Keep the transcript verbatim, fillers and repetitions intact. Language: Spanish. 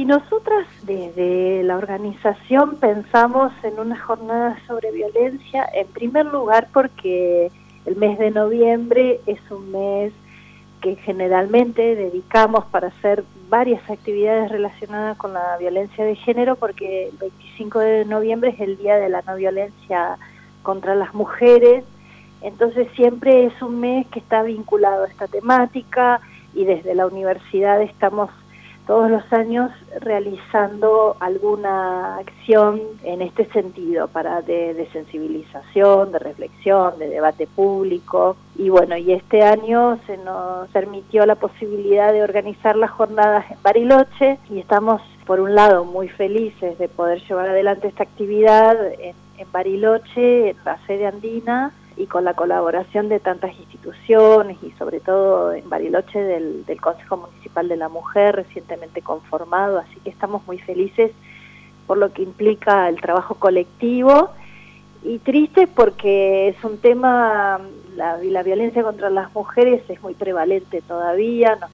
nosotras desde la organización pensamos en una jornada sobre violencia, en primer lugar porque el mes de noviembre es un mes que generalmente dedicamos para hacer varias actividades relacionadas con la violencia de género, porque el veinticinco de noviembre es el Día de la No Violencia contra las Mujeres. Entonces siempre es un mes que está vinculado a esta temática, y desde la universidad estamos todos los años realizando alguna acción en este sentido, para de, de sensibilización, de reflexión, de debate público. Y bueno, y este año se nos permitió la posibilidad de organizar las jornadas en Bariloche, y estamos por un lado muy felices de poder llevar adelante esta actividad en, en Bariloche, en la sede andina, y con la colaboración de tantas instituciones, y sobre todo en Bariloche del, del Consejo Municipal de la Mujer, recientemente conformado, así que estamos muy felices por lo que implica el trabajo colectivo, y tristes porque es un tema, la, la violencia contra las mujeres es muy prevalente todavía, nos